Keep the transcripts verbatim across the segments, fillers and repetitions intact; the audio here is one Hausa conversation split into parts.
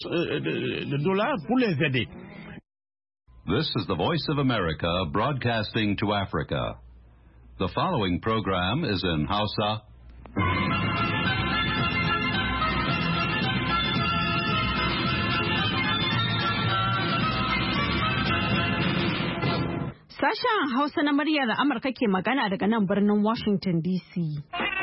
de dollars pour les aider. This is the Voice of America broadcasting to Africa. The following program is in Hausa. Sashen Hausa na muryar Amurka ke magana daga nan birnin Washington D C.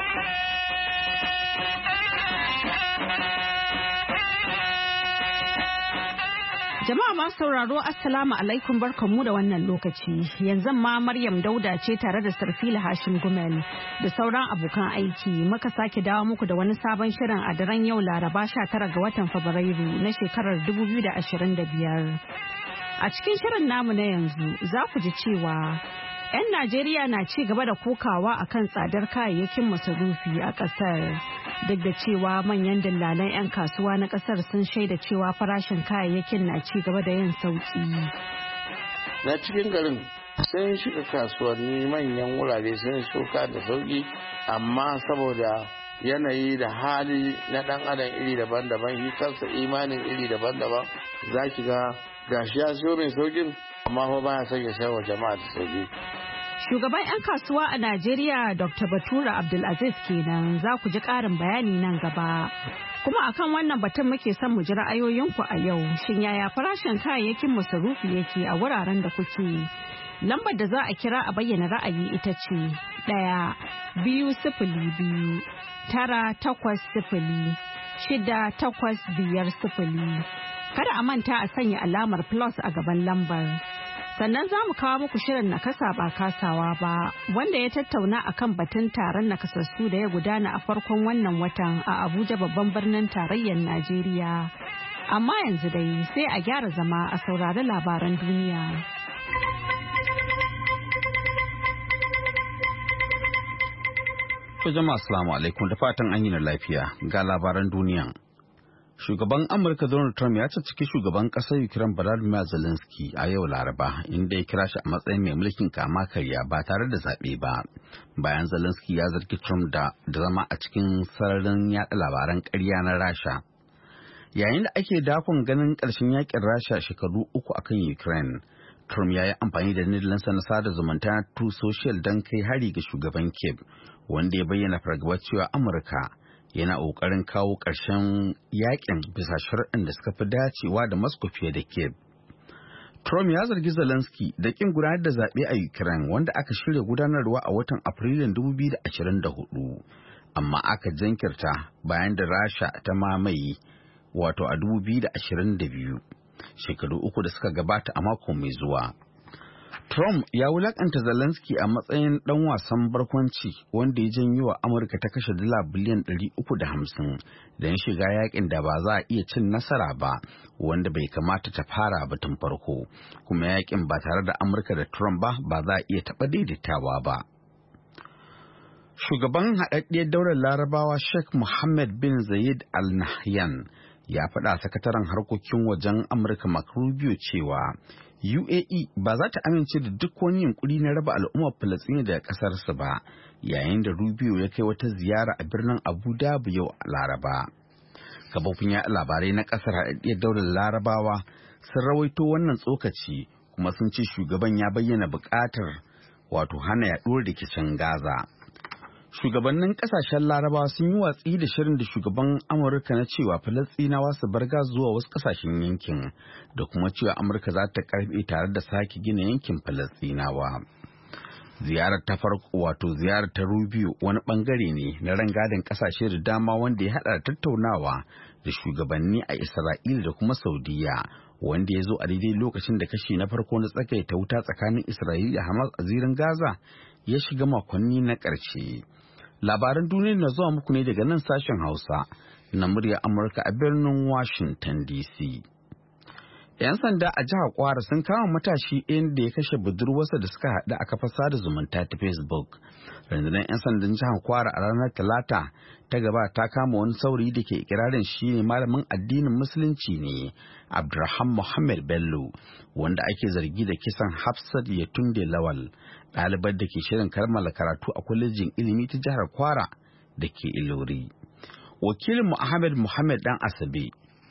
Jama'a masu sauraro Assalamu alaikum barkanmu da wannan lokaci. Yanzu ma Maryam Dauda ce tare da Sarfila Hashim Gumel da sauran abokan aiki muka sake dawo muku da wani sabon shirin a daren yau Laraba sha tara ga watan Fabrairu na shekarar dubu biyu da ashirin da biyar. A cikin shirin namu na yanzu za ku ji cewa 'yan Najeriya na ci gaba da kokawa akan tsadar kayayyakin masarufi a ƙasar. Duk da cewa manyan dillalan 'yan kasuwa na ƙasar sun shaida cewa farashin kayayyakin na ci gaba da yin sauƙi. Na cikin garin sun shiga kasuwanni manyan wurare sun shuka da sauƙi, amma saboda yanayi da hali na ɗan adam iri daban-daban, shi kansa imanin iri daban-daban, za ki ga gashi ya siyo mai saukin amma fa baya son ya sayar wa jama'a da sauki. Shugaban 'yan kasuwa a Najeriya Doctor Bature Abdulaziz kenan, za ku ji ƙarin bayani nan gaba. Kuma akan wannan batun muke son mu ji ra'ayoyinku a yau. Shin yaya farashin kayayyakin masarufi yake a wuraren da kuke? Lambar da za a kira a bayyana ra'ayi ita ce ɗaya biyu sifili biyu tara takwas sifili shida takwas biyar sifili. Kada a manta a sanya alamar plus a gaban lambar. Sannan za mu kawo muku shirin nakasa ba kasawa ba, wanda ya tattauna akan batun taron nakasassu da ya gudana a farkon wannan watan a Abuja babban birnin tarayyar Najeriya. Amma yanzu dai sai a gyara zama a saurari labaran duniya. Jama'a assalamu alaikum da fatan an yi na lafiya ga labaran duniya. Shugaban Amurka Donald Trump ya cicciki shugaban ƙasar Ukraine Volodymyr Zelensky a yau Laraba, inda ya kira shi a matsayin mai mulkin kama karya ba tare da zaɓe ba. Bayan Zelensky ya zargi Trump da zama a cikin sararin yaɗa labaran ƙarya na Rasha. Yayin da ake dakon ganin ƙarshen yaƙin Rasha shekaru uku akan Ukraine, Trump ya yi amfani da dandalinsa na sada zumunta na Truth Social don kai hari ga shugaban Kyiv, wanda ya bayyana fargabar cewa Amurka yana ƙoƙarin kawo ƙarshen yakin bisa shari'an da suka fi dacewa da Moscow fiye da Kyiv. Trump ya zargi Zelensky da ƙin gudanar da zaɓe a Ukraine wanda aka shirya gudanarwa a watan Afrilun dubu biyu da ashirin da hudu, amma aka jinkirta bayan da Rasha ta mamaye wato a dubu biyu da ashirin da biyu, shekaru uku da suka gabata a mako mai zuwa. Trump ya wulakanta Zelensky a matsayin ɗan wasan barkwanci wanda ya janyo wa Amurka ta kashe dala biliyan ɗari uku da hamsin don shiga yakin da ba za a iya cin nasara ba, wanda bai kamata ta fara ba tun farko, kuma yakin ba tare da Amurka da Trump ba ba za a iya taɓa daidaitawa ba. Shugaban haɗaɗɗiyar daular Larabawa Sheikh Mohammed bin Zayed Al Nahyan ya faɗa sakataren harkokin wajen Amurka Marco Rubio cewa U A E ba za ta amince da duk wani yunkuri na raba al'ummar Falasɗina daga ƙasarsa ba, yayin da Rubio ya kai wata ziyara a birnin Abu Dhabi yau Laraba. Kafofin yaɗa labarai na ƙasar haɗaɗɗiyar daular Larabawa sun rawaito wannan tsokaci, kuma sun ce shugaban ya bayyana buƙatar wato hana yaɗuwar rikicin Gaza. Shugabannin kasashen Larabawa sun yi watsi da shirin da shugaban Amurka na cewa Falasɗinawa su bar Gaza zuwa wasu kasashen yankin, da kuma cewa Amurka za ta karbe tare da sake gina yankin Falasɗinawa. Ziyarar ta farko wato ziyarar ta Rubio wani bangare ne na rangadin kasashe da dama wanda ya hada da tattaunawa da shugabanni a Isra'ila da kuma Saudiya, wanda ya zo a daidai lokacin da kashi na farko na tsakaita wuta tsakanin Isra'ila da Hamas a zirin Gaza ya shiga makonni na ƙarshe. Labaran duniya na zuwa muku ne daga nan sashen Hausa na muryar Amurka a birnin Washington D C. 'Yan sanda a jihar Kwara sun kama matashi inda ya kashe budurwarsa da suka haɗu a kafar sada zumunta ta Facebook. Rundunar 'yan sandan jihar Kwara a ranar Talata ta gaba ta kama wani saurayi da ke ikirarin shi ne malamin addinin Musulunci ne, Abdulrahman Muhammad Bello, wanda ake zargi da kisan Hafsat Yetunde Lawal, ɗalibar da ke shirin kammala karatu a kwalejin ilimi ta jihar Kwara da ke Ilori. Wakilin Ahmed Muhammad Dan Asabe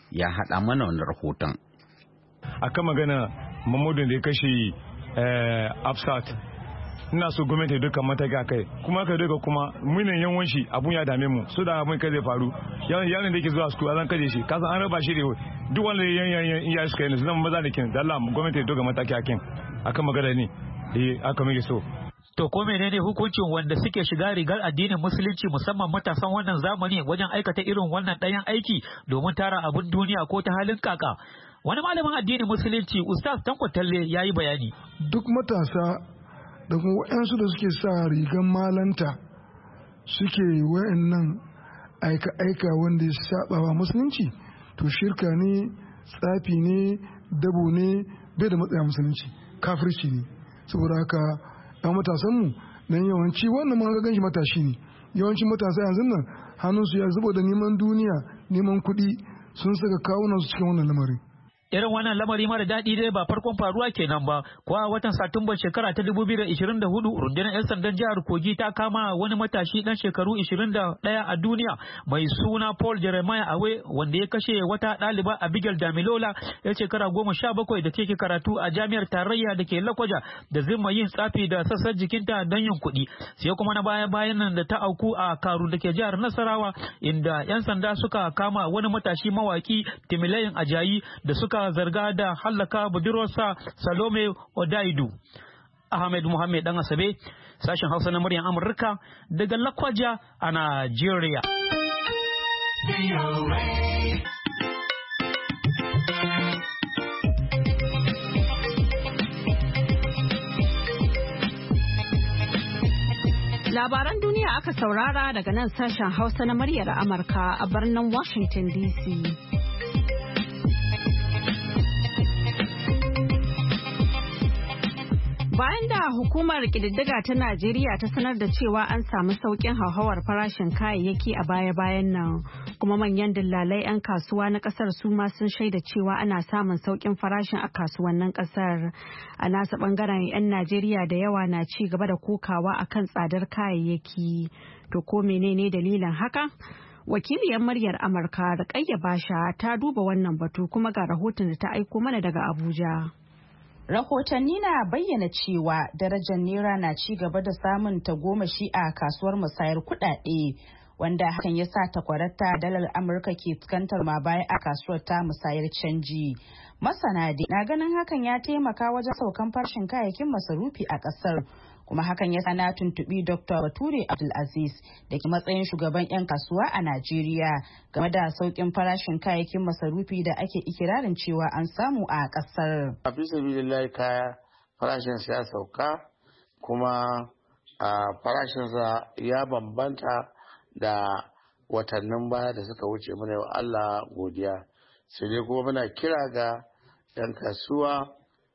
ya haɗa mana wani rahoton. Akan magana Mamadu da ya kashe Afsat, ina so gwamnati ya duka mataki a kai, kuma ka duka kuma munin yawanci abun ya dame mu, so da abun kai zai faru yaron da yake zuwa school zan kaje shi, kasan an raba shi da duk wanda yan iya suka yi sunan maza da kin da Allah gwamnati ya duka mataki a kin akan magana ne eh aka muke so. To ko menene hukuncin wanda suke shiga rigar addinin musulunci musamman matasan wannan zamani wajen aikata irin wannan ɗayan aiki domin tara abun duniya ko ta halin kaka? Wani malamin addinin musulunci Ustaz Tanko Talle ya yi bayani. Duk matasa da kuma waɗansu da suke sa rigar malanta suke wayannan aika-aika wanda ya saba wa musulunci, to shirka ne, tsafi ne, dabo ne, bai da matsaya musulunci, kafirci ne. Saboda haka ɗan matasanmu don yawanci wannan ma gan shi matashi ne, yawanci matasa yanzu nan hannunsu ya zubo da neman duniya, neman kuɗi, sun saka kawunansu cikin wannan lamarin. Irin wannan lamari mara daɗi dai ba farkon faruwa kenan ba, kuwa watan Satumba shekara ta dubu biyu da ishirin da hudu rundunar 'yan sandan jihar Kogi ta kama wani matashi ɗan shekaru ishirin da ɗaya a duniya mai suna Paul Jeremiah Awe, wanda ya kashe wata ɗaliba Abigail Damilola ya shekara goma sha bakwai da take karatu a jami'ar tarayya da ke Lakwaja da zimma yin tsafi da sassan jikinta don yin kuɗi. Sai kuma na baya bayan nan da ta auku a Karu da ke jihar Nasarawa, inda 'yan sanda suka kama wani matashi mawaki Timilayin Ajayi da suka zarga da hallaka budurwarsa Salome Odaidu. Ahmed Muhammad Dan Asabe, sashen Hausa na muryar Amurka daga Lakwaja a Najeriya. Labaran duniya aka saurara daga nan sashen Hausa na muryar Amurka a birnin Washington D C. Bayan da hukumar ƙididdiga ta Najeriya ta sanar da cewa an samu sauƙin hauhawar farashin kayayyaki a baya-bayan nan, kuma manyan dillalai 'yan kasuwa na ƙasar su ma sun shaida cewa ana samun sauƙin farashin a kasuwannin ƙasar. A nasa ɓangaren 'yan Najeriya da yawa na ci gaba da kokawa akan tsadar kayayyaki. To ko menene dalilin haka? Wakiliyar muryar Amurka Rukayya Basha ta duba wannan batu kuma ga rahoton da ta aiko mana daga Abuja. Rahotanni na bayyana cewa darajar Naira na ci gaba da samun tagomashi a kasuwar musayar kuɗaɗe, wanda hakan ya sa takwarata dalar Amurka ke fuskantar ma baya a kasuwar ta musayar canji. Masana na ganin hakan ya taimaka wajen saukan farashin kayayyakin masarufi a ƙasar. Kuma hakan ya na tuntuɓi Doctor Bature Abdulaziz da ke matsayin shugaban 'yan kasuwa a Najeriya game da sauƙin farashin kayayyakin masarufi da ake ikirarin cewa an samu a ƙasar. A bisa bidillahi kaya farashin ya sauka, kuma a farashinsa ya bambanta da watannin baya da suka wuce, mana yau Allah godiya. Sai dai kuma muna kira ga 'yan kasuwa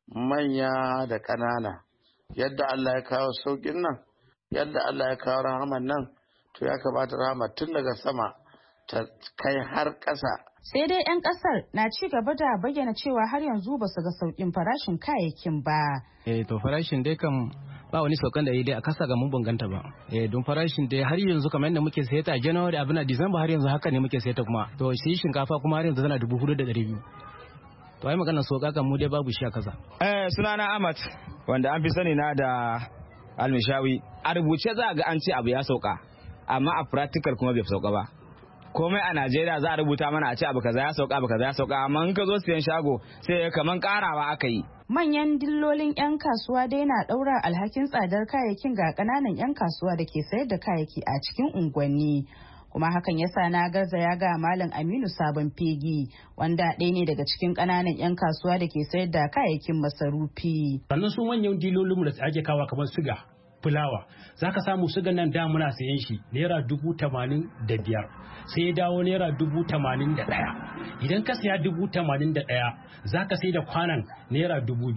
manya da ƙanana, yadda Allah ya kawo saukin nan, yadda Allah ya kawo rahaman nan, to ya kamata rahama tun daga sama ta kai har ƙasa. Sai dai 'yan ƙasar na ci gaba da bayyana cewa har yanzu ba su ga saukin farashin kayayyakin ba. Eh to farashin dai kan ba wani saukan da yi dai a kasa ga mun banganta ba. Eh don farashin dai har yanzu kamar yadda muke sayar ta a January abin a December har yanzu haka ne muke sayar ta kuma. To shi shinkafa kuma har yanzu tana dubu hudu da ɗari biyu. To ai maganar sauka kan mu dai babu shi a kasa. Eh sunana Ahmad, wanda an fi sani na da Almishawi. A rubuce za ga an ce abu ya sauka, amma a practical kuma bai sauka ba. Komai a Najeriya za a rubuta mana a ce abu kaza ya sauka abu kaza ya sauka, amma in ka zo siyan shago sai kaman karawa aka yi. Manyan dillolin 'yan kasuwa dai na ɗaura alhakin tsadar kayayyakin ga ƙananan 'yan kasuwa da ke sayar da kayayyaki a cikin unguwanni. Kuma hakan ya sa na garzaya ga Malam Aminu Sabon Fegi, wanda ɗaya ne daga cikin ƙananan 'yan kasuwa da ke sayar da kayayyakin masarufi. Sannan su manyan dilolinmu da ake kawo kamar siga, fulawa, za ka samu sigan nan da muna sayan shi naira dubu tamanin da biyar, sai ya dawo naira dubu tamanin da ɗaya. Idan ka saya dubu tamanin da ɗaya, za ka sai da kwanan naira dubu biyar.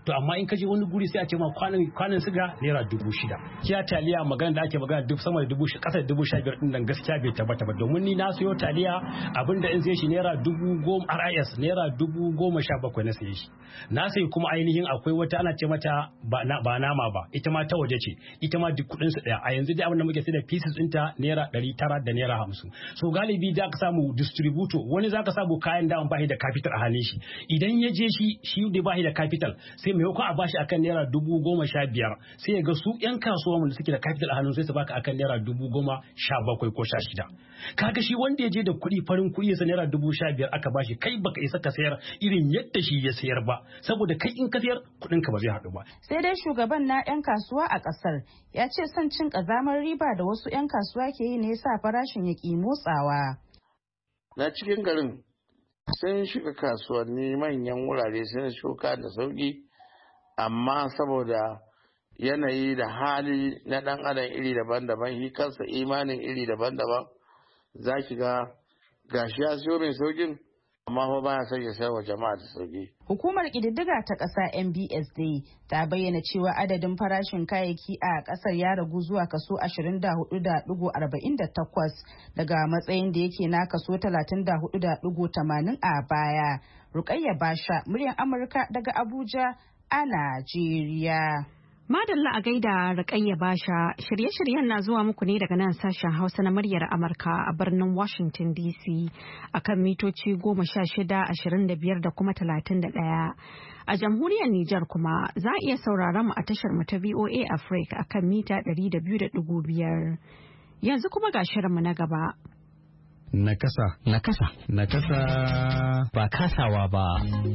to amma in ka je wani guri sai a ce ma kwanan kwanan siga naira dubu shida kiya taliya magana da ake magana duk sama da dubu kasa da dubu sha biyar din nan gaskiya bai tabbata ba domin ni na sayo taliya abinda in sai shi naira dubu goma R I S naira dubu goma sha bakwai na saye shi na sai kuma ainihin akwai wata ana ce mata ba nama ba ita ma ta waje ce ita ma duk kudin su daya a yanzu dai abin da muke sai da pieces ɗinta naira ɗari tara da naira hamsin so galibi da ka samu distributor wani zaka samu kayan da an bashi da capital a hannun shi idan ya je shi shi da bashi da capital sai mai a bashi akan naira dubu goma sha biyar sai ya ga su yan kasuwa mu da suke da capital a hannun sai su baka akan naira dubu goma sha bakwai ko sha shida kaga shi wanda ya je da kuɗi farin kuɗi ya naira dubu sha biyar aka bashi kai baka isa ka sayar irin yadda shi ya sayar ba saboda kai in ka sayar kuɗin ka ba zai haɗu ba sai dai shugaban na yan kasuwa a ƙasar ya ce son cin ƙazamar riba da wasu yan kasuwa ke yi ne yasa farashin ya ƙi motsawa na cikin garin sun shiga kasuwanni manyan wurare sun shuka da sauki amma saboda yanayi da hali na ɗan adam iri daban-daban shi kansa imanin iri daban-daban za ki ga gashi ya siyo mai saukin amma fa baya son ya sayar wa jama'a da sauki. Hukumar ƙididdiga ta ƙasa N B S D ta bayyana cewa adadin farashin kayayyaki a ƙasar ya ragu zuwa kaso ashirin da hudu da ɗigo arba'in da takwas daga matsayin da yake na kaso talatin da hudu da ɗigo tamanin a baya. Rukayya Basha, muryar Amurka daga Abuja a Najeriya. Madalla a gaida Rukayya Basha, shirye-shiryen na zuwa muku ne daga nan sashen Hausa na muryar Amurka a birnin Washington D C akan mitoci goma sha shida, ashirin da biyar da kuma talatin da ɗaya. A jamhuriyar Nijar kuma za a iya sauraron mu a tashar mu ta V O A Africa akan mita ɗari da biyu da ɗigo biyar. Yanzu kuma ga shirinmu na gaba. Nakasa. Nakasa. Nakasa. Ba kasawa ba.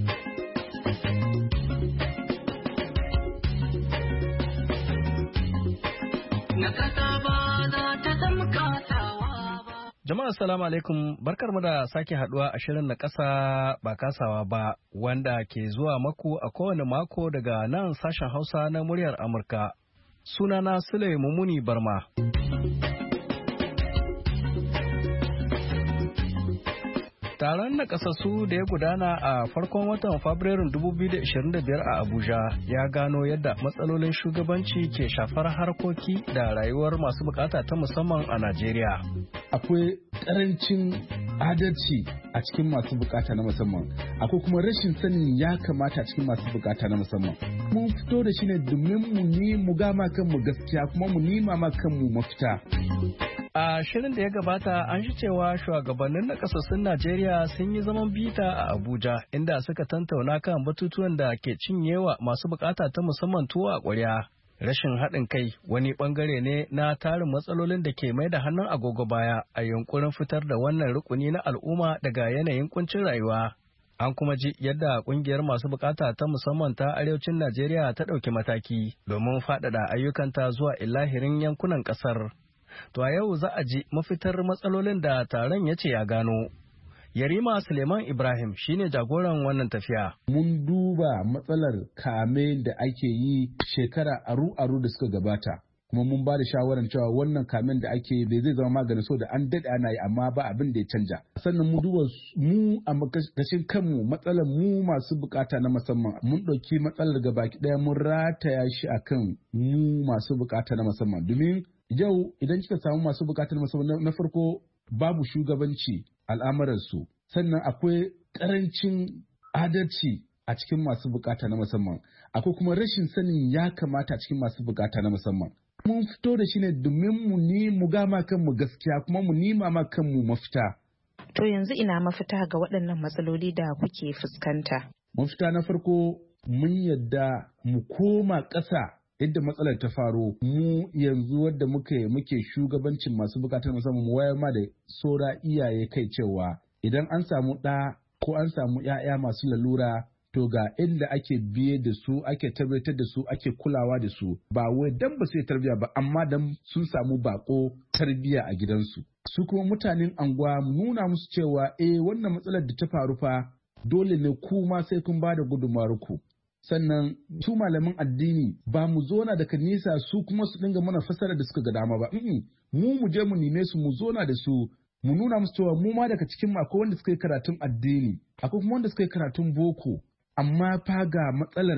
Jama'a assalamu alaikum, barkar mu da sake haduwa a shirin na kasa ba kasawa ba wanda ke zuwa maku a kowane mako daga nan sashen Hausa na muryar Amurka. Sunana Sule Mumuni Barma. Taron nakasassu da ya gudana a farkon watan Fabrairun dubu biyu da ashirin da biyar a Abuja ya gano yadda matsalolin shugabanci ke shafar harkoki da rayuwar masu bukata ta musamman a Najeriya. Akwai karancin adalci a cikin masu bukata na musamman, akwai kuma rashin sanin ya kamata a cikin masu bukata na musamman. Mun fito da shi ne domin mu ni mu gama kanmu gaskiya kuma mu nima ma kanmu mafita. A shirin da ya gabata an shi cewa shugabannin nakasassun Najeriya sun yi zaman bita a Abuja inda suka tantauna kan batutuwan da ke cinyewa masu bukata ta musamman tuwo a ƙwarya. Rashin haɗin kai wani ɓangare ne na tarin matsalolin da ke mai da hannun agogo baya a yunkurin fitar da wannan rukuni na al'umma daga yanayin kuncin rayuwa. An kuma ji yadda ƙungiyar masu bukata ta musamman ta arewacin Najeriya ta ɗauki mataki domin faɗaɗa ayyukanta zuwa ilahirin yankunan ƙasar. To a yau za a ji mafitar matsalolin da taron ya ce ya gano. Yarima Suleiman Ibrahim shine jagoran wannan tafiya. Mun duba matsalar kame da ake yi shekara aru-aru da suka gabata. Kuma mun ba da shawarar cewa wannan kamen da ake bai zai zama magani so da an daɗe ana yi amma ba abin da ya canja. Sannan mu duba mu a makashin kanmu matsalar mu masu bukata na musamman. Mun ɗauki matsalar gabaki ɗaya mun rataya shi akan mu masu bukata na musamman. Domin yau idan kika samu masu bukatar musamman na farko babu shugabanci al'amuransu, sannan akwai karancin adalci a cikin masu bukata na musamman, akwai kuma rashin sanin ya kamata a cikin masu bukata na musamman. Mun fito da shi ne domin mu ni mu gama kanmu gaskiya kuma mu nima ma kanmu mafita. To yanzu ina mafita ga waɗannan matsaloli da kuke fuskanta? Mafita na farko mun yadda mu koma ƙasa yadda matsalar ta faro, mu yanzu wadda muke muke shugabancin masu bukatar musamman mu wayar ma da sora iyaye kai cewa idan an samu ɗa ko an samu ‘ya'ya masu lalura to ga inda ake biye da su ake tabbatar da su ake kulawa da su ba wai dan ba su yi tarbiyya ba amma dan sun samu bako tarbiyya a gidansu. Su kuma mutanen anguwa nuna musu cewa eh wannan matsalar da ta faru fa dole ne ku ma sai kun ba da gudunmawar ku. Sannan su malaman addini ba mu zona daga nisa su kuma su dinga mana fasara da suka ga dama ba. Mu mu je mu nime su mu zona da su mu nuna musu cewa mu ma daga cikin mu akwai wanda suka yi karatun addini, akwai kuma wanda suka yi karatun boko, amma fa ga matsalar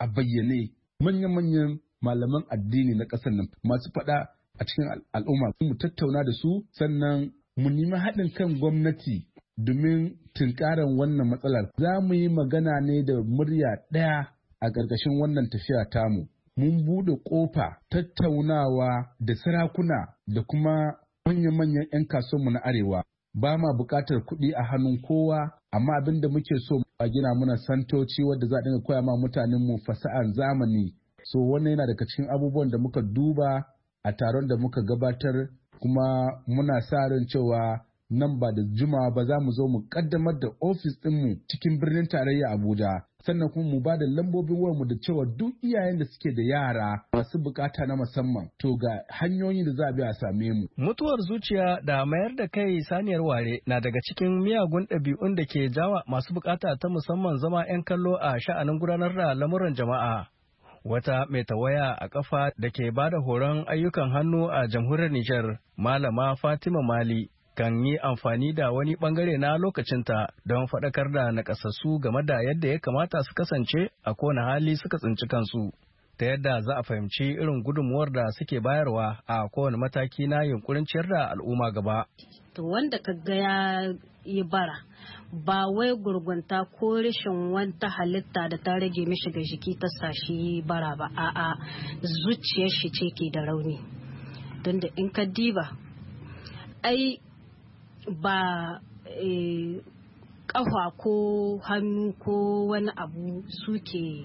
a bayyane manyan-manyan malaman addini na ƙasar nan masu faɗa a cikin al'umma mu tattauna da su sannan mu nemi haɗin kan gwamnati domin tunkaran wannan matsalar. Za mu yi magana ne da murya ɗaya a ƙarƙashin wannan tafiya tamu. Mun buɗe ƙofa tattaunawa da sarakuna da kuma manyan-manyan 'yan kasuwanmu na arewa. Ba ma buƙatar kuɗi a hannun kowa, amma abin da muke so a gina muna santoci wadda za a dinga koya ma mutanenmu fasa'an zamani. So wannan yana daga cikin abubuwan da muka duba a taron da muka gabatar, kuma muna sa ran cewa nan ba da juma'a ba za mu zo mu kaddamar da ofis ɗinmu cikin birnin tarayya Abuja. Sannan kuma mu ba da lambobin wayarmu da cewa duk iyayen da suke da yara masu bukata na musamman to ga hanyoyin da za a bi a same mu. Mutuwar zuciya da mayar da kai saniyar ware na daga cikin miyagun ɗabi'un da ke jawa masu bukata ta musamman zama 'yan kallo a sha'anin gudanar da lamuran jama'a. Wata mai tawaya a kafa da ke ba da horon ayyukan hannu a jamhuriyar Nijar, Malama Fatima Mali, kan yi amfani da wani bangare na lokacinta don faɗakar da nakasassu game da yadda ya kamata su kasance a kowane hali suka tsinci kansu, ta yadda za a fahimci irin gudunmuwar da suke bayarwa a kowane mataki na yunkurin ciyar da al'umma gaba. To wanda ka ga ya yi bara ba wai gurgunta ko rashin wata halitta da ta rage mishi ga jiki ta sashi bara ba, a'a zuciyar shi ce ke da rauni. Don da in ka diba ai ba ƙafa ko hannu ko wani abu suke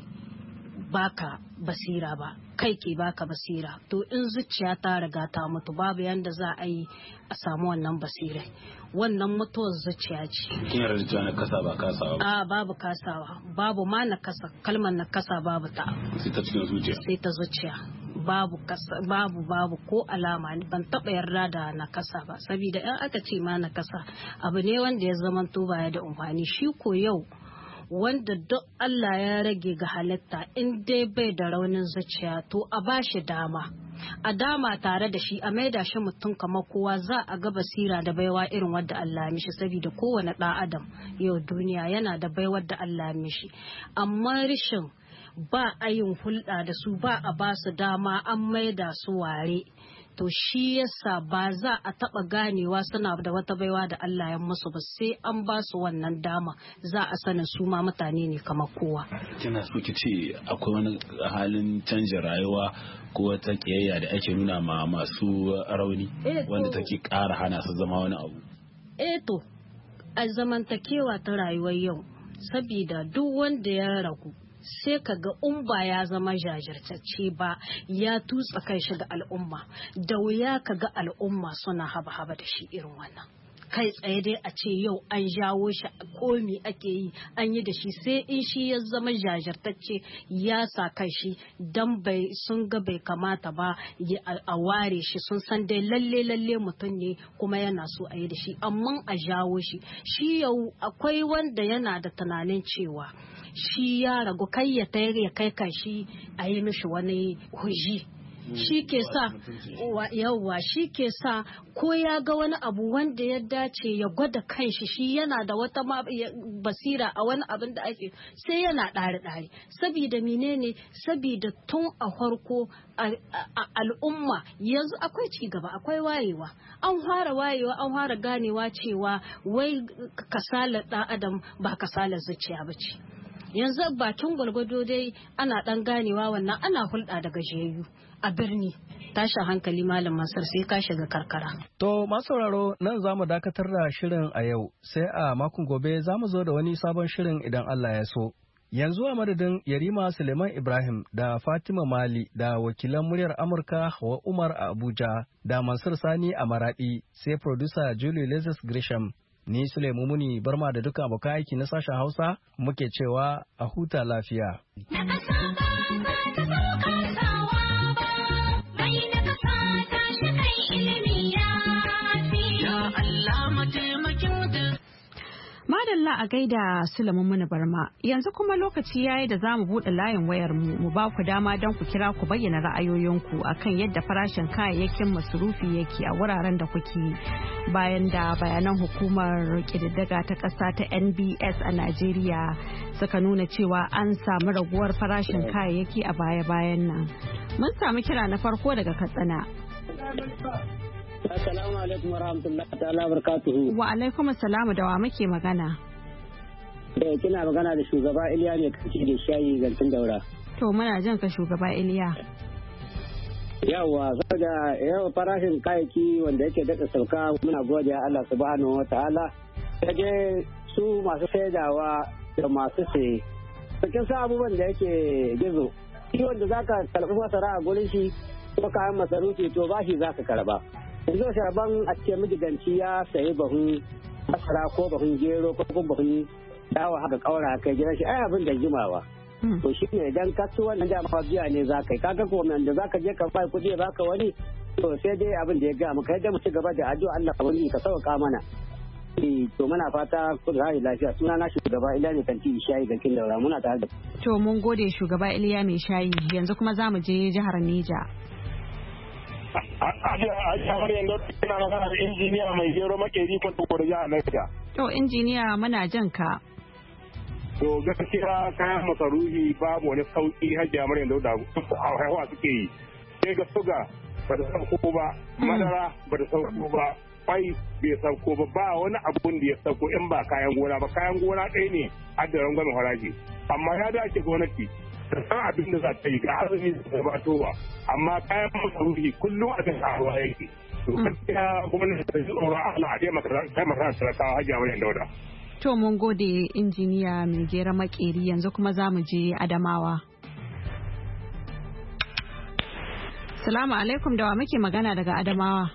baka basira ba, kai ke baka basira. To in zuciya ta riga ta mutu babu yanda za a yi a samu wannan basira. Wannan mutuwar zuciya ce. Kin yarda cewa na kasa ba kasawa ba? A babu kasawa, babu ma na kasa, kalmar na kasa babu ta. Sai ta cikin zuciya. Sai ta zuciya. Babu kasa, babu babu ko alama, ban taba yarda da na kasa ba, saboda in aka ce ma na kasa abu ne wanda ya zama to baya da amfani. Shi ko yau wanda duk Allah ya rage ga halitta in dai bai da raunin zuciya to a bashi dama, a dama tare da shi, a maida shi mutum kamar kowa, za a ga basira da baiwa irin wadda Allah ya mishi, saboda kowane ɗan adam yau duniya yana da baiwar da Allah ya mishi, amma rishin ba a yin hulɗa da su, ba a ba su dama, an maida su ware. To shi yasa ba za a taɓa ganewa suna da wata baiwa da Allah ya musu ba, sai an ba su wannan dama za a sanin su ma mutane ne kamar kowa. Kina so ki ce akwai wani halin canjin rayuwa ko wata kiyayya da ake nuna ma masu rauni wanda take ƙara hana su zama wani abu? Eh to, a zamantakewa ta rayuwar yau, sabida duk wanda ya ragu sai ka ga in ba ya zama jajirtacce ba ya tutsa kai shi ga al'umma, da wuya ka ga al'umma suna haba-haba da shi irin wannan. Kai tsaye dai a ce yau an jawo shi komi ake yi an yi da shi, sai in shi ya zama jajirtacce ya sa kai shi dan bai sun ga bai kamata ba a ware shi, sun san dai lalle lalle mutum ne kuma yana so a yi da shi, amma a jawo shi. Shi yau akwai wanda yana da tunanin cewa shi ya ragu kai ya tayar ya kai kan shi a yi mishi wani huji. Shi ke sa yawwa shi ke sa ko ya ga wani abu wanda ya dace ya gwada kanshi, shi yana da wata basira a wani abin da ake, sai yana ɗari-ɗari. Sabida menene? Sabida tun a farko al'umma yanzu akwai ci gaba, akwai wayewa, an fara wayewa, an fara ganewa cewa wai kasalar ɗan adam ba kasalar zuciya ba ce. Yanzu bakin gwalgwado dai ana ɗan ganewa wannan, ana hulɗa da gajiyayyu. A birni tashin hankali malam Masar sai ka shiga karkara. To masu sauraro nan za mu dakatar da shirin a yau, sai a makon gobe za mu zo da wani sabon shirin idan Allah ya so. Yanzu a madadin Yarima Suleiman Ibrahim da Fatima Mali da wakilan muryar Amurka Hawa Umar a Abuja da Mansur Sani a Maradi, sai producer Julie Lazarus Grisham. Ni Sulaimu Muni Barma da duka abokan aiki na sashen Hausa muke cewa a huta lafiya. madalla a gaida Sulaiman Muni Barma. Yanzu kuma lokaci yayi da zamu bude layin wayar mu mu ba ku dama don ku kira ku bayyana ra'ayoyinku akan yadda farashin kayayyakin masarufi yake a wuraren da kuke. Bayan da bayanan hukumar kididdiga ta ƙasa ta N B S a Najeriya suka nuna cewa an samu raguwar farashin kayayyaki a baya-bayan nan. Mun samu kira na farko daga Katsina. Assalamu alaikum wa rahmatullahi ta'ala barakatuhu. Wa alaikum assalamu da wa muke magana? Eh kina magana da shugaba Iliya ne kake da shayi gantin daura. To muna jin ka shugaba Iliya. Yawa saboda yawa farashin kayayyaki wanda yake daɗa sauka muna godiya Allah subhanahu wa ta'ala. Kaje su masu saidawa da masu saye. Cikin sa abubuwan da yake gizo. Shi wanda zaka karɓi masara a gurin shi ko kayan masarufi to ba shi zaka karba. Yanzu shaban a ce magidanci ya sayi bahun masara ko bahun gero ko kuma bahun dawa haka kaura kai gidan shi ai abin da jimawa. To shi ne idan ka ci wannan dama biya ne za ka yi kaga ko da za ka je ka bai kuɗi ya baka wani to sai dai abin da ya ga maka yadda mu ci gaba da addu'a Allah wani ka sauka mana. Eh to muna fata ku da lafiya suna na shugaba Iliya ne kanti shayi gankin daura muna tare da. To mun gode shugaba Iliya mai shayi yanzu kuma za mu je jihar Neja. a jihar yanzu ina magana da injiniya mai gero makeri ko tukur jihar Niger. To injiniya muna jan ka. To gaskiya kayan masarufi babu wani sauki hajji mara yanzu da haihuwa suke yi. Sai ga suga ba da sauko ba, madara ba da sauko ba, kwai bai sauko ba, ba wani abun da ya sauko in ba kayan gona ba. Kayan gona ɗaya ne har da rangwamen haraji. Amma ya dace gwamnati da san abin da za ta yi ga azumi da gabatowa amma kayan masarufi kullum a kan karuwa yake to gaskiya gwamnati ta ji tsoron Allah a taimaka taimaka talakawa hajiya Maryam Dauda. To mun gode injiniya mai gera makeri yanzu kuma za mu je Adamawa. Salamu alaikum da wa muke magana daga Adamawa.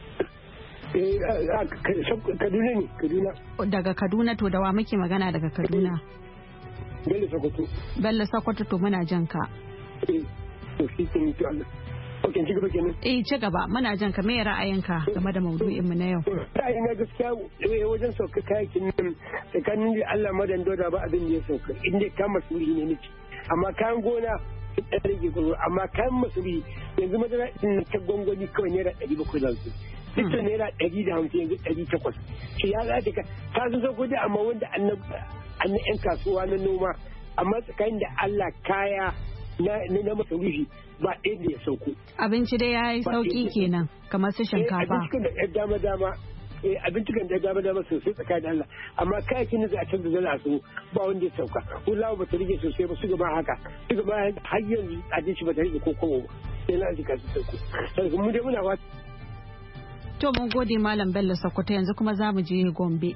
Kaduna ne Kaduna. Daga Kaduna to da wa muke magana daga Kaduna. Bello Sokoto. Bello Sokoto to muna jan ka. Eh, to shi ke mutu Allah. Ok, ci gaba kenan. Eh, ci gaba muna jan ka me ra'ayinka game da maudu'in mu na yau? Ra'ayin na gaskiya wajen sauka kayakin nan tsakanin da Allah madan doda ba abin da ya sauka inda ka masuri ne nake. Amma kayan gona sun ɗan rage gwamnati amma kayan masuri yanzu madara in ta gwangwani kawai naira ɗari bakwai da hamsin. Duk da naira ɗari da hamsin yanzu ɗari takwas. Shi ya zaɗe ka ta sun sauko da amma wanda annabi an yan kasuwa na noma amma tsakanin da Allah kaya na masarufi ba ɗaya da ya sauko. Abinci dai ya yi sauƙi kenan kamar su shinkafa. Abincin da ɗan dama dama abincin da ɗan dama dama sosai tsakanin da Allah amma kayakin da za a canza zala su ba wanda ya sauka. Hulawa ba ta rage sosai ba su gaba haka su gaba har yanzu abinci ba ta rage ko kowa ba sai na jika su sauko. Sai mu dai muna wata. To mun gode Malam Bello Sokoto yanzu kuma za mu je Gombe.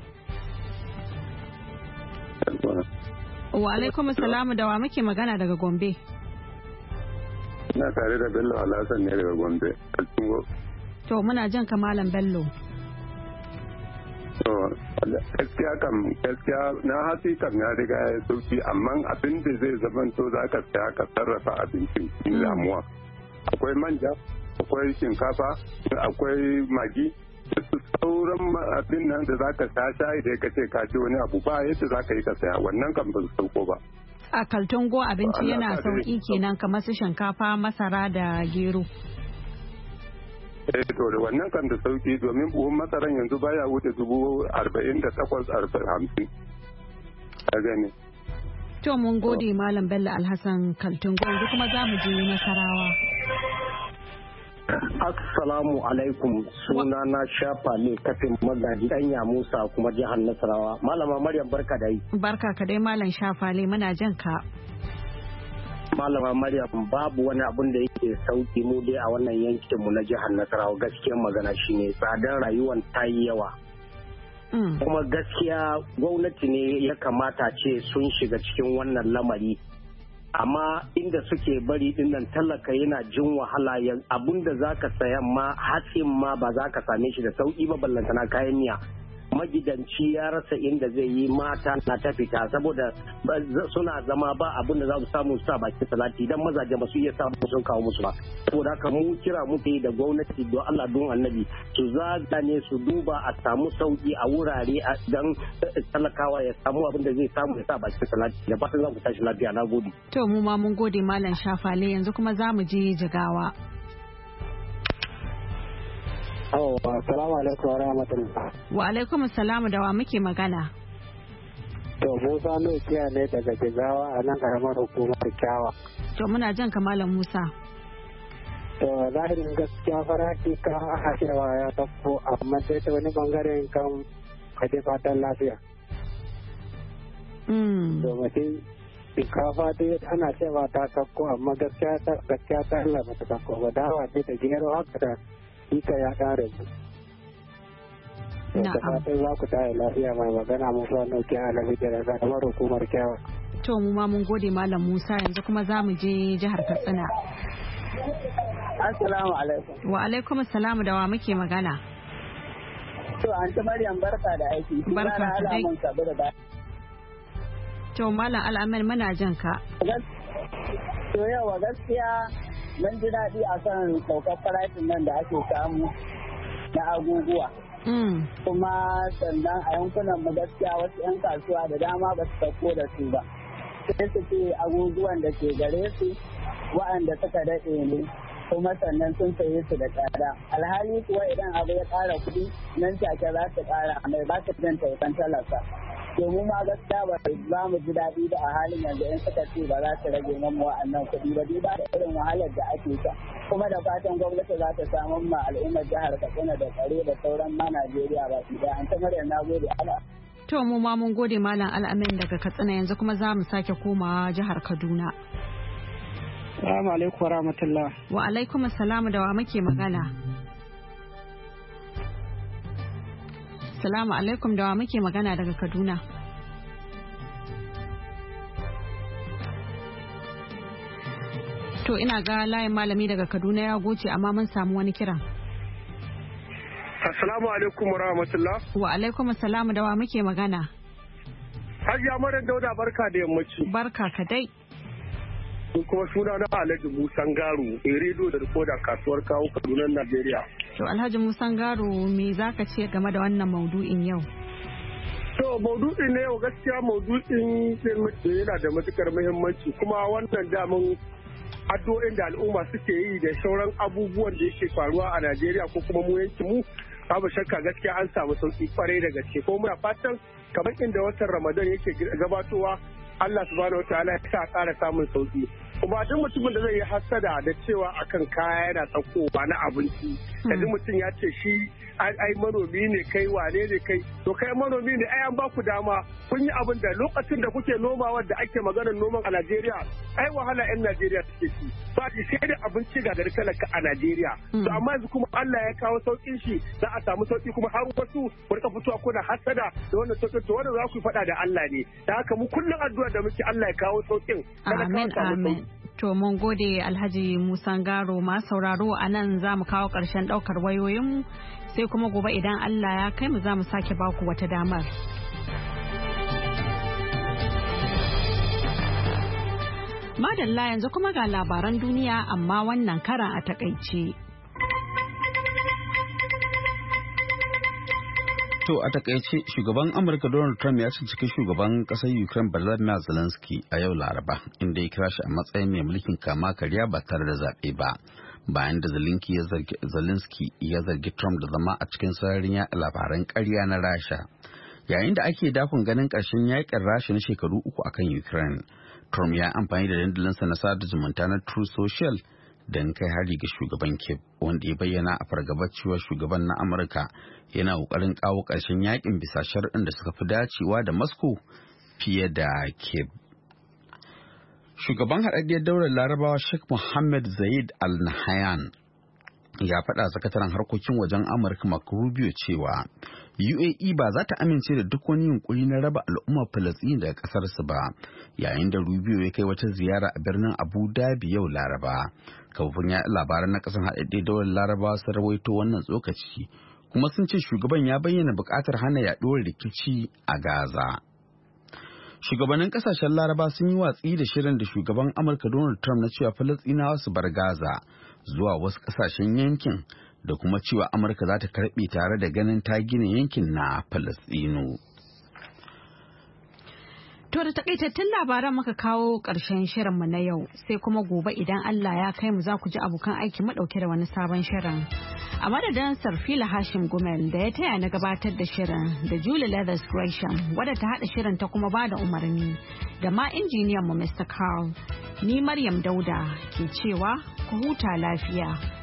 Wa alaikum salamu da wa muke magana daga Gombe. Ina tare da Bello Alhassan ne daga Gombe. To muna jan ka Malam Bello. To gaskiya kam gaskiya na hatsi kam ya riga ya sauki amma abin da zai zama to za ka saya ka sarrafa abincin in damuwa. Akwai manja, akwai shinkafa, akwai magi. Sauran abin nan da zaka sha shayi da ka ce ka ci wani abu ba yadda zaka yi ka saya wannan kan ba su sauko ba. A Kaltungo abinci yana sauki kenan kamar su shinkafa, masara da gero. Eh to da wannan kan da sauki domin buhun masaran yanzu baya wuce dubu arba'in da takwas arba'in hamsin. Ka gani. To mun gode Malam Bello Alhassan Kaltungo yanzu kuma za mu je Nasarawa. Assalamu alaikum suna na shafa ne kafin magaji danya Musa kuma jihar Nasarawa. Malama Maryam barka da yi. Barka ka dai Malam Shafale muna jan ka. Malama Maryam babu wani abun da yake sauki mu dai a wannan yankin mu na jihar Nasarawa gaskiyar magana shine tsadar rayuwar ta yi yawa. Kuma gaskiya gwamnati ne ya kamata ce sun shiga cikin wannan lamari. Amma inda suke bari dinnan talaka yana jin wahala abinda za ka sayan ma hatsin ma ba za ka same shi da sauki ba ballantana kayan miya magidanci ya rasa inda zai yi, mata na ta fita saboda suna zama ba abin da za su samu sa baki salati idan mazaje ba su iya samu sun kawo musu ba. Saboda haka mu kira muke da gwamnati don Allah don annabi su zaga ne su duba a samu sauki a wurare don talakawa ya samu abin da zai samu ya sa baki salati. Da fatan za ku tashi lafiya. Na gode. To mu ma mun gode Malam Shafale, yanzu kuma za mu je Jigawa. Oh, assalamu alaikum wa rahmatullah. Wa alaikum assalamu, da wa muke magana? To Musa Nukiya ne daga Jigawa a nan karamar hukumar Kyawa. To muna jan ka Malam Musa. To zahirin gaskiya farashi kan aka cewa ya tafko, amma sai ta wani bangaren kan kaje fatan lafiya. Mm. To mutum shinkafa dai ana cewa ta tafko, amma gaskiya ta gaskiya ta Allah ba ta tafko ba. Dawa ce da gero haka da ita ya ƙara su. Da fatan za ku taya lafiya mai magana Musa Nukiya a Lafiya da karamar hukumar Kyawa. To mu ma mun gode Malam Musa, yanzu kuma za mu je jihar Katsina. Assalamu alaikum. Wa alaikum assalamu, da wa muke magana? To Anti Maryam barka da aiki. Barka ka dai. To Malam Al'amin muna jin ka. To yawa gaskiya mun ji daɗi a kan saukar farashin nan da ake samu na abubuwa. Kuma sannan a yankunan mu gaskiya wasu 'yan kasuwa da dama ba su sauko da su ba. Sai su ce abubuwan da ke gare su wa'anda suka daɗe ne kuma sannan sun saye su da tsada. Alhali kuwa idan abu ya ƙara kuɗi nan take za su ƙara mai ba su jin tausan talaka. Domin ma gaskiya ba za mu ji daɗi da a halin yanzu in suka ce ba za su rage mamu wa'annan kuɗi ba duba da irin wahalar da ake sha. Kuma da fatan gwamnati za ta samu ma al'ummar jihar Katsina da tsaro da sauran ma Najeriya ba su da. An ta Maryam na gode Allah. To mu ma mun gode Malam Al'amin daga Katsina, yanzu kuma za mu sake komawa jihar Kaduna. Assalamu alaikum wa rahmatullah. Wa alaikum assalamu, da wa muke magana? Assalamu alaikum, da wa muke magana daga Kaduna? To ina ga layin malami daga Kaduna ya goce, amma mun samu wani kiran. Assalamu alaikum wa rahmatullah. Wa alaikum assalamu, da wa muke magana? Hajiya Maryam Dauda barka da yammaci. Barka ka dai. Kuma suna na Alhaji Musan Garu, a rediyo da rikoda kasuwar kawo Kaduna Najeriya. To Alhaji Musan Garu, me zaka ce game da wannan maudu'in yau? To maudu'in ne yau gaskiya maudu'in yana da matukar muhimmanci, kuma wannan damun addu'o'in da al'umma suke yi da sauran abubuwan da yake faruwa a Najeriya ko kuma mu yankin mu babu shakka gaskiya an samu sauki kwarai da gaske, ko muna fatan kamar inda watan Ramadan yake gabatowa Allah subhanahu wataala ya sa ƙara samun sauki. Kuma duk mutumin da zai yi hasada da cewa akan kaya yana saukowa na abinci, da duk mutum ya ce shi ai manomi ne kai, wane ne kai, to kai manomi ne ai an ba ku dama kun yi abin da lokacin da kuke nomawa da ake maganar noman a Najeriya ai wahala 'yan Najeriya suke ci, ba shi sai da abinci ga gari talaka a Najeriya. To amma yanzu kuma Allah ya kawo saukin shi, za a samu sauki kuma har wasu ku rika fitowa kuna hasada da wannan saukin, to wanda za ku faɗa da Allah ne. Da haka mu kullum addu'a da muke Allah ya kawo saukin. Amin amin. To mun gode Alhaji Musa Garo, ma sauraro a nan za mu kawo ƙarshen ɗaukar wayoyinmu, sai kuma gobe idan Allah ya kai mu za mu sake baku wata damar. Madalla, yanzu kuma ga labaran duniya amma wannan karan a takaice. To a takaice shugaban Amurka Donald Trump ya cikin shugaban kasar Ukraine Volodymyr Zelensky a yau Laraba, inda ya kira shi a matsayin mai mulkin kama karya ba tare da zaɓe ba. Bayan da Zelensky ya zargi Trump da zama a cikin sararin yaɗa labaran ƙarya na Rasha. Yayin da ake dakon ganin ƙarshen yaƙin Rasha na shekaru uku akan Ukraine, Trump ya amfani da dandalinsa na sada zumunta na Truth Social don kai hari ga shugaban Kyiv, wanda ya bayyana a fargabar cewa shugaban na Amurka yana ƙoƙarin kawo ƙarshen yakin bisa sharɗin da suka fi dacewa da Moscow fiye da Kyiv. Shugaban haɗaɗɗiyar daular Larabawa Sheikh Mohammed Zayed Al Nahyan ya faɗa sakataren harkokin wajen Amurka Marco Rubio cewa U A E ba za ta amince da duk wani yunkuri na raba al'ummar Falasɗin daga ƙasarsu ba, yayin da Rubio ya kai wata ziyara a birnin Abu Dhabi yau Laraba. Kafofin yaɗa labaran na ƙasar haɗaɗɗiyar daular Larabawa sun rawaito wannan tsokaci, kuma sun ce shugaban ya bayyana buƙatar hana yaɗuwar rikici a Gaza. Shugabannin kasashen Laraba sun yi watsi da shirin da shugaban Amurka Donald Trump na cewa Falasɗinawa su bar Gaza zuwa wasu kasashen yankin da kuma cewa Amurka za ta karɓe tare da ganin ta gina yankin na Falasɗinu. To da takaitattun labaran muka kawo ƙarshen shirinmu na yau sai kuma gobe idan Allah ya kai mu za ku ji abokan aiki madauke da wani sabon shirin. A madadin Sarfila Hashim Gumel da ya taya na gabatar da shirin da Julie Leathers Gresham wadda ta haɗa shirin ta kuma bada umarni da ma injiniyan mu Mister Carl. Ni Maryam Dauda ke cewa ku huta lafiya.